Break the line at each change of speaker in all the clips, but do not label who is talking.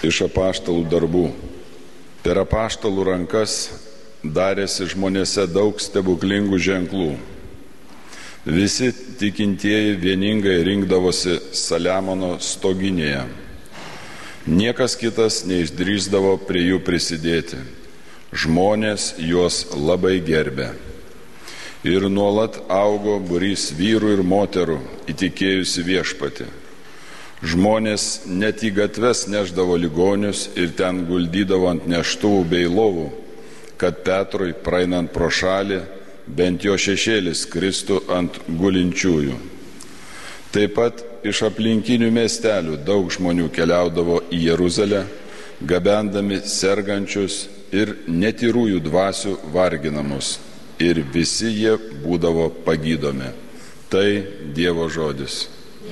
Iš apaštalų darbų. Per apaštalų rankas darėsi žmonėse daug stebuklingų ženklų. Visi tikintieji vieningai rinkdavosi Saliamono stoginėje. Niekas kitas neišdrįsdavo prie jų prisidėti. Žmonės juos labai gerbė. Ir nuolat augo būrys vyrų ir moterų įtikėjusi Viešpatį. Žmonės net į gatves neždavo ligonius ir ten guldydavo ant neštuvų bei lovų, kad Petrui, praeinant pro šalį, bent jo šešėlis kristų ant gulinčiųjų. Taip pat iš aplinkinių miestelių daug žmonių keliaudavo į Jeruzalę, gabendami sergančius ir netyrųjų dvasių varginamus, ir visi jie būdavo pagydomi. Tai Dievo žodis.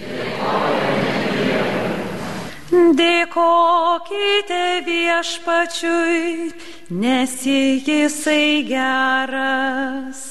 Dėkokite Viešpačiui, nes Jisai geras.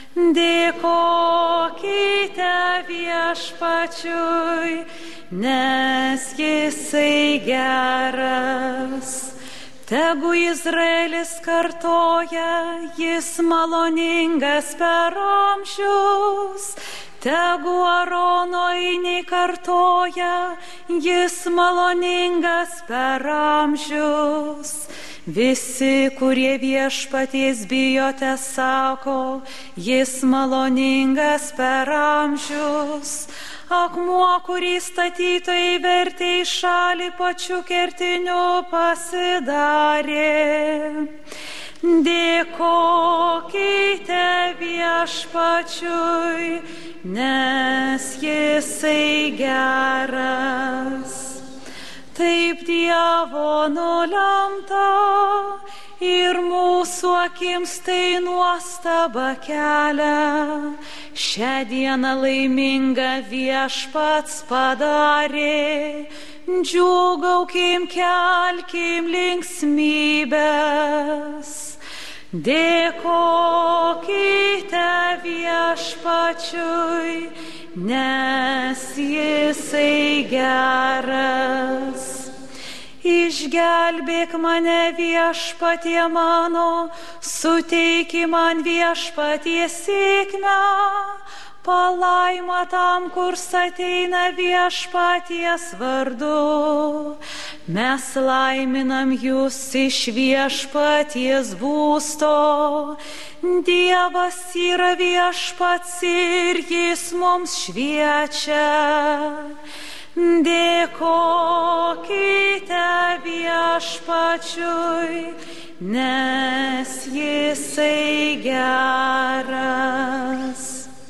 Dėkokite Viešpačiui, nes Jisai geras. Tegu Izraelis kartoja, jis maloningas per amžius. Tegu Arono ainiai kartoja, jis maloningas per amžius. Visi, kurie Viešpaties bijote, sako, jis maloningas per amžius. Akmuo, kurį statytojai vertė į šalį pačiu kertiniu, pasidarė. Dėkokite Viešpačiui, nes Jisai geras. Taip Dievo nulemta ir mūsų akims tai nuostaba kelia. Šią dieną laimingą Viešpats padarė. Džiūgaukim, kelkim linksmybes. Dėkokite Viešpačiui, nes Jisai geras. Išgelbėk mane, Viešpatie mano, suteiki man, Viešpatie, sėkmę. Palaima tam, kurs ateina Viešpaties vardu. Mes laiminam jūs iš Viešpaties būsto. Dievas yra Viešpats ir jis mums šviečia. Dėkokite Viešpačiui, nes Jisai geras.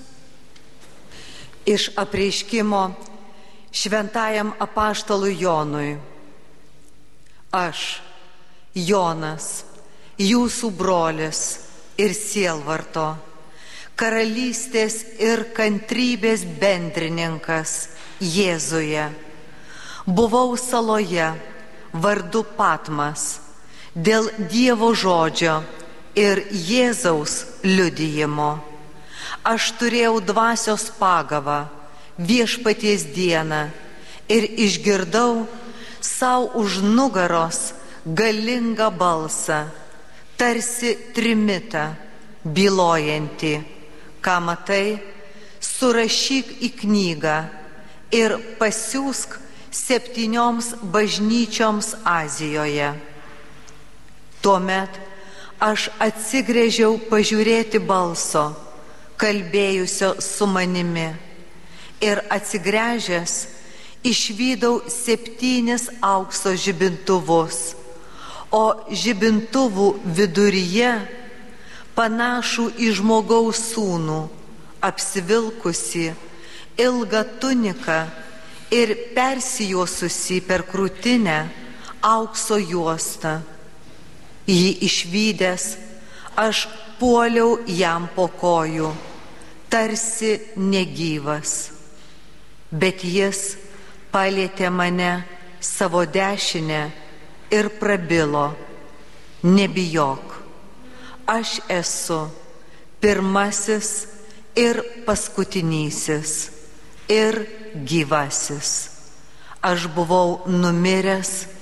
Iš apreiškimo šventajam apaštalui Jonui. Aš, Jonas, jūsų brolis ir sielvarto, karalystės ir kantrybės bendrininkas Jėzuje, buvau saloje vardu Patmas dėl Dievo žodžio ir Jėzaus liudijimo. Aš turėjau dvasios pagavą Viešpaties dieną ir išgirdau sau už nugaros galingą balsą, tarsi trimitą, bylojantį, ką matai, surašyk į knygą ir pasiųsk 7 bažnyčioms Azijoje. Tuomet aš atsigręžiau pažiūrėti balso, kalbėjusio su manimi, ir atsigręžęs išvydau 7 aukso žibintuvus, o žibintuvų viduryje panašų į žmogaus sūnų, apsivilkusi ilgą tuniką ir persijuosusi per krūtinę aukso juostą. Jį išvydęs, aš puoliau jam po kojų, tarsi negyvas. Bet jis palietė mane savo dešinę ir prabilo: nebijok, aš esu pirmasis ir paskutinysis ir gyvasis. Aš buvau numiręs,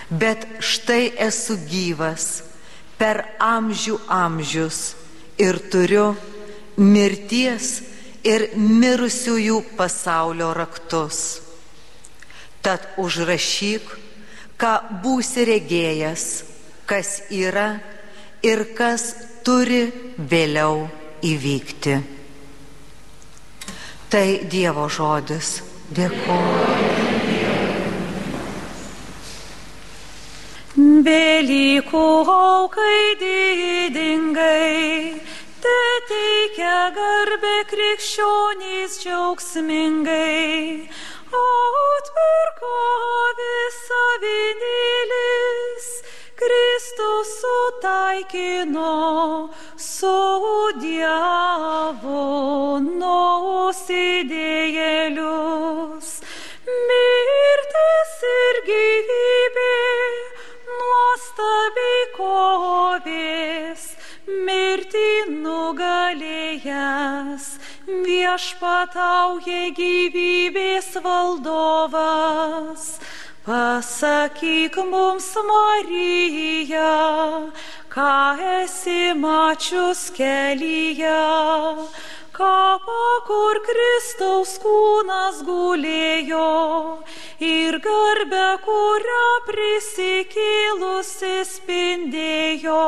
bet štai esu gyvas per amžių amžius ir turiu mirties ir mirusiųjų pasaulio raktus. Tad užrašyk, ką būsi regėjęs, kas yra ir kas turi vėliau įvykti. Tai Dievo žodis. Dėkoju.
Velykų aukai didingai, te teikia garbę krikščionys džiaugsmingai, atpirko visą avinėlis, Kristus sutaikino su Dievu nusidėjėlius. Mirtis ir gyvybė nuostabiai kovės, mirtį nugalėjęs viešpatauja gyvybės valdovas. Pasakyk mums, Marija, ką esi mačius kelyje, kapą, kur Kristaus kūnas gulėjo, ir garbę, kurią prisikėlusi spindėjo.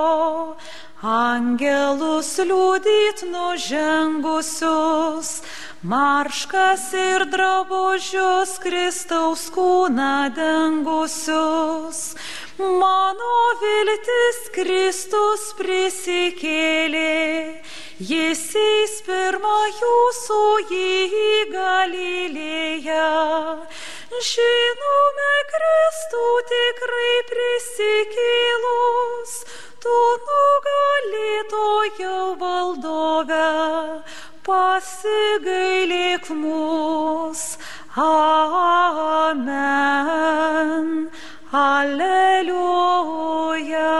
Angelus liudyt nužengusius, marškas ir drabužius Kristaus kūną dengusius. Mano viltis Kristus prisikėlė, Jis eis pirma jūsų į Galilėją. Žinome Kristų tikrai prisikėlus, tu nugalėtojau valdove, pasigailėk mus. Amen. Alleluja.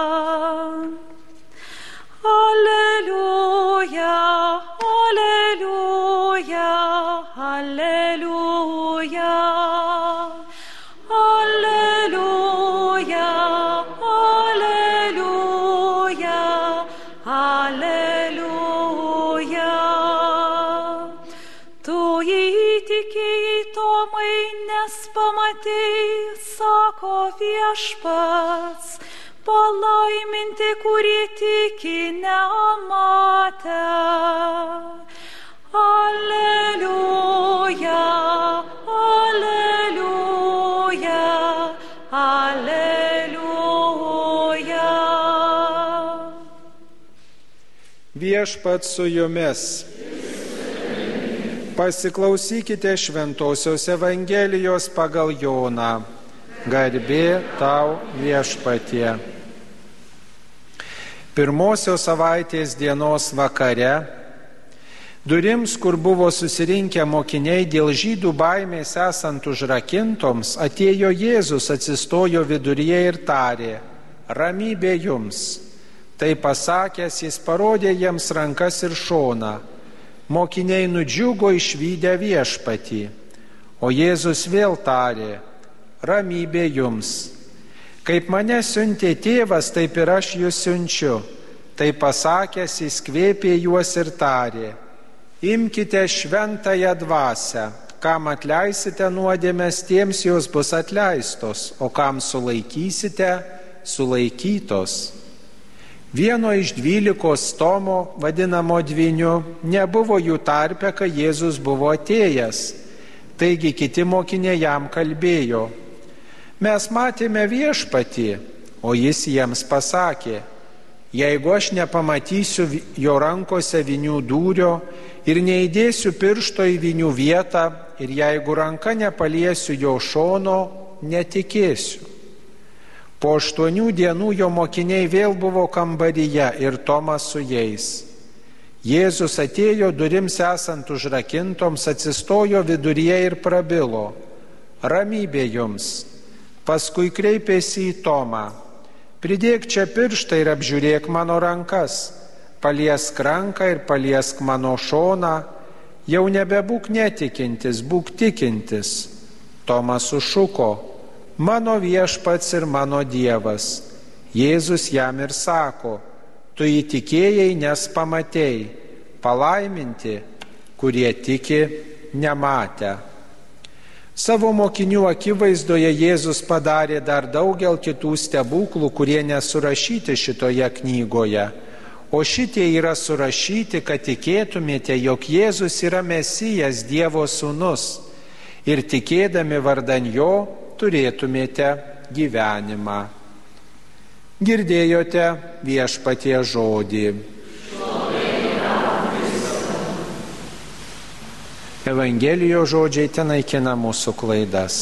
Alleluja. Alleluja. Alleluja. Alleluja. Alleluja. Alleluja. Tu įtikėjai, Tomai, nes pamatei, sako Viešpats, palaiminti, kurie tiki nematę. Alleluja, alleluja, alleluja.
Viešpats su jumis. Pasiklausykite Šventosios Evangelijos pagal Joną. Garbė tau, Viešpatie. Pirmosios savaitės dienos vakare durims, kur buvo susirinkę mokiniai dėl žydų baimės esant užrakintoms, atėjo Jėzus, atsistojo viduryje ir tarė: ramybė jums. Tai pasakęs, jis parodė jiems rankas ir šoną. Mokiniai nudžiugo išvydę Viešpatį. O Jėzus vėl tarė: ramybė jums. Kaip mane siuntė tėvas, taip ir aš jūs siunčiu. Tai pasakęs, jis kvėpė juos ir tarė: imkite šventąją dvasią, kam atleisite nuodėmes, tiems jos bus atleistos, o kam sulaikysite, sulaikytos. Vieno iš 12 Tomo, vadinamo Dvyniu, nebuvo jų tarpe, kai Jėzus buvo atėjęs. Taigi kiti mokiniai jam kalbėjo: mes matėme Viešpatį. O jis jiems pasakė: jeigu aš nepamatysiu jo rankose vynių dūrio ir neįdėsiu piršto į vynių vietą, ir jeigu ranka nepaliesiu jo šono, netikėsiu. Po 8 dienų jo mokiniai vėl buvo kambaryje ir Tomas su jais. Jėzus atėjo durims esant užrakintoms, atsistojo viduryje ir prabilo: ramybė jums. Paskui kreipėsi į Tomą: pridėk čia pirštą ir apžiūrėk mano rankas, paliesk ranką ir paliesk mano šoną, jau nebebūk netikintis, būk tikintis. Tomas sušuko: mano viešpats ir mano Dievas. Jėzus jam ir sako, tu įtikėjai, nes pamatėjai, palaiminti, kurie tiki nematę. Savo mokinių akivaizdoje Jėzus padarė dar daugel kitų stebuklų, kurie nesurašyti šitoje knygoje. O šitie yra surašyti, kad tikėtumėte, jog Jėzus yra Mesijas, Dievo sūnus, ir tikėdami vardan jo turėtumėte gyvenimą. Girdėjote viešpatie žodį. Evangelijos žodžiai tenaikina mūsų klaidas.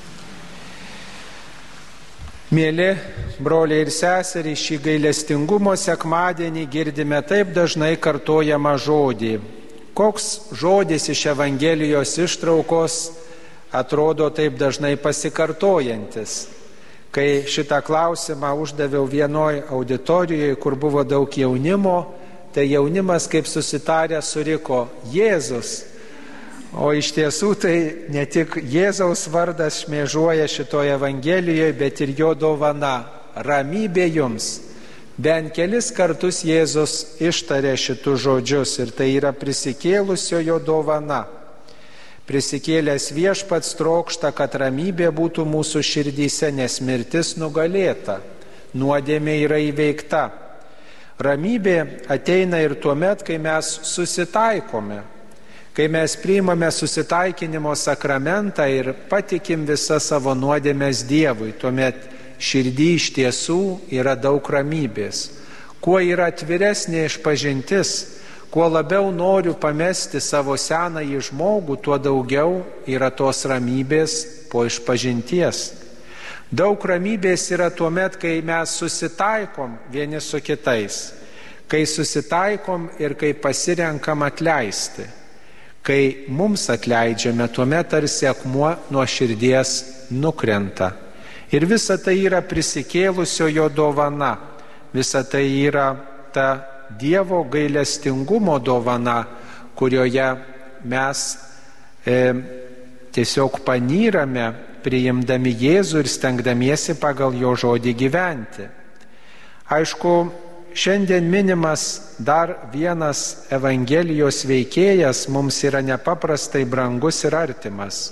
Mėly broliai ir seserys, šį gailestingumo sekmadienį girdime taip dažnai kartojamą žodį. Koks žodis iš Evangelijos ištraukos atrodo taip dažnai pasikartojantis? Kai šitą klausimą uždaviau vienoj auditorijoje, kur buvo daug jaunimo, tai jaunimas kaip susitarę suriko Jėzus. O iš tiesų tai ne tik Jėzaus vardas šmėžuoja šitoje Evangelijoje, bet ir jo dovana - ramybė jums. Bent kelis kartus Jėzus ištarė šitus žodžius ir tai yra prisikėlusiojo dovana. Prisikėlęs viešpats trokšta, kad ramybė būtų mūsų širdyse, nes mirtis nugalėta, nuodėmė yra įveikta. Ramybė ateina ir tuomet, kai mes susitaikome. Kai mes priimame susitaikinimo sakramentą ir patikim visą savo nuodėmes Dievui, tuomet širdį iš tiesų yra daug ramybės. Kuo yra atviresnė išpažintis, kuo labiau noriu pamesti savo senąjį žmogų, tuo daugiau yra tos ramybės po išpažinties. Daug ramybės yra tuomet, kai mes susitaikom vieni su kitais, kai susitaikom ir kai pasirenkam atleisti. Kai mums atleidžiame, tuomet tarsi akmuo nuo širdies nukrenta. Ir visa tai yra prisikėlusiojo dovana. Visa tai yra ta Dievo gailestingumo dovana, kurioje mes tiesiog panyrame, priimdami Jėzų ir stengdamiesi pagal jo žodį gyventi. Aišku, šiandien minimas dar vienas Evangelijos veikėjas mums yra nepaprastai brangus ir artimas.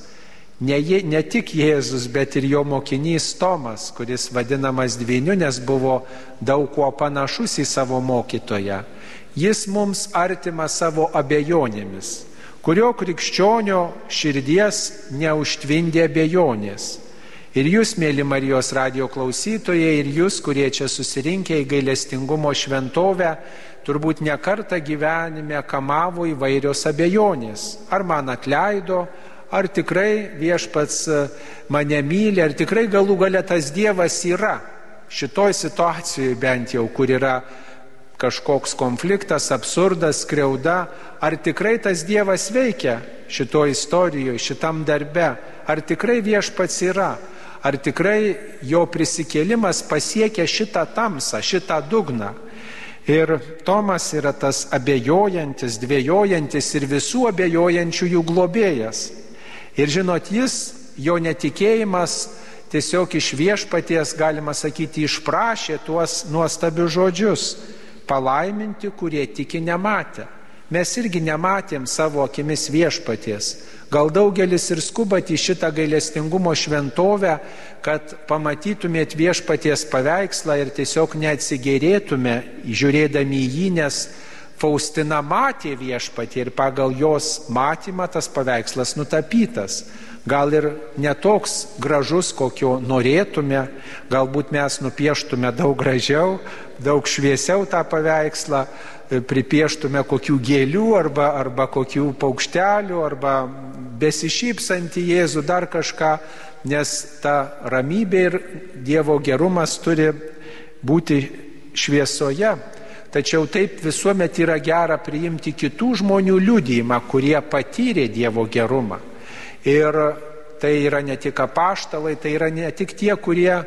Ne tik Jėzus, bet ir jo mokinys Tomas, kuris vadinamas dvyniu, nes buvo daug kuo panašus į savo mokytoją. Jis mums artimas savo abejonėmis, kurio krikščionio širdies neužtvindė abejonės. Ir jūs, mėly Marijos radijo klausytojai, ir jūs, kurie čia susirinkę į gailestingumo šventovę, turbūt ne kartą gyvenime kamavo įvairios abejonės. Ar man atleido, ar tikrai viešpats mane myli, ar tikrai galų gale tas Dievas yra. Šitoj situacijoje bent jau, kur yra kažkoks konfliktas, absurdas, skriauda, ar tikrai tas Dievas veikia šitoj istorijoje, šitam darbe, ar tikrai viešpats yra. Ar tikrai jo prisikėlimas pasiekia šitą tamsą, šitą dugną. Ir Tomas yra tas abejojantis, dvejojantis ir visų abejojančiųjų globėjas. Ir žinot, jo netikėjimas tiesiog iš viešpaties, galima sakyti, išprašė tuos nuostabius žodžius. Palaiminti, kurie tiki nematę. Mes irgi nematėm savo akimis viešpaties. Gal daugelis ir skubat į šitą gailestingumo šventovę, kad pamatytumėt viešpaties paveikslą ir tiesiog neatsigėrėtume, žiūrėdami į jį, nes Faustina matė viešpatį ir pagal jos matymą tas paveikslas nutapytas. Gal ir netoks gražus, kokio norėtume, galbūt mes nupieštume daug gražiau, daug šviesiau tą paveikslą, pripieštume kokių gėlių arba kokių paukštelių, arba besišypsantį Jėzų, dar kažką, nes ta ramybė ir Dievo gerumas turi būti šviesoje. Tačiau taip visuomet yra gera priimti kitų žmonių liudijimą, kurie patyrė Dievo gerumą. Ir tai yra ne tik apaštalai, tai yra ne tik tie, kurie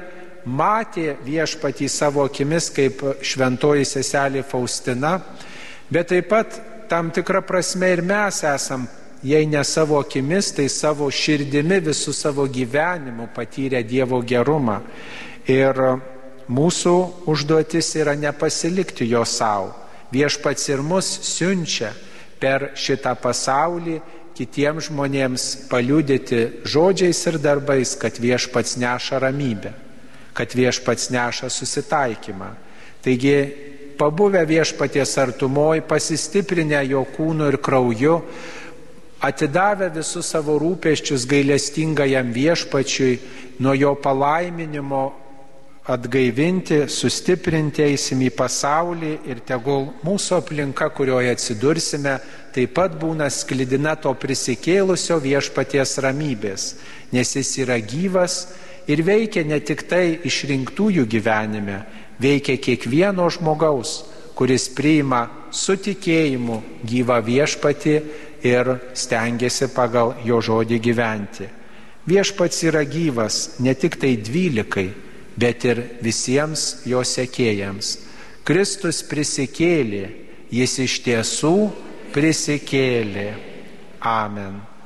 matė viešpatį savo akimis kaip šventoji seselė Faustina, bet taip pat tam tikrą prasme ir mes esam jei ne savo akimis, tai savo širdimi, visų savo gyvenimu patyrė Dievo gerumą. Ir mūsų užduotis yra nepasilikti jo savo. Viešpats ir mus siunčia per šitą pasaulį kitiems žmonėms paliudyti žodžiais ir darbais, kad Viešpats neša ramybę, kad Viešpats neša susitaikymą. Taigi, pabuvę Viešpaties artumoj, pasistiprinę jo kūnu ir krauju, atidavę visus savo rūpesčius gailestingajam Viešpačiui, nuo jo palaiminimo atgaivinti, sustiprinti eisim į pasaulį ir tegul mūsų aplinka, kurioje atsidursime, taip pat būna sklidina to prisikėlusio Viešpaties ramybės, nes jis yra gyvas ir veikia ne tik tai išrinktųjų gyvenime, veikia kiekvieno žmogaus, kuris priima su tikėjimu gyvą Viešpatį ir stengiasi pagal jo žodį gyventi. Viešpats yra gyvas ne tik tai 12, bet ir visiems jo sekėjams. Kristus prisikėlė, jis iš tiesų prisikėlė. Amen.